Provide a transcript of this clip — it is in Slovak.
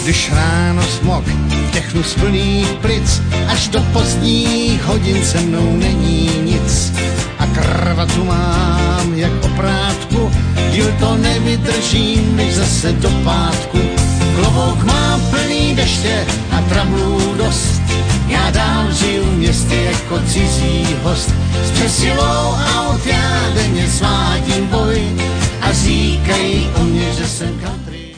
Když ráno smog technu z plných plic, až do pozdních hodin se mnou není nic. A kravatu mám jak oprátku, díl to nevydržím, než zase do pátku. Klobouk mám plný deště a trablů dost, já dál žiju v městě jako cizí host. S přesilou aut já denně svádím boj a říkají o mě, že jsem country.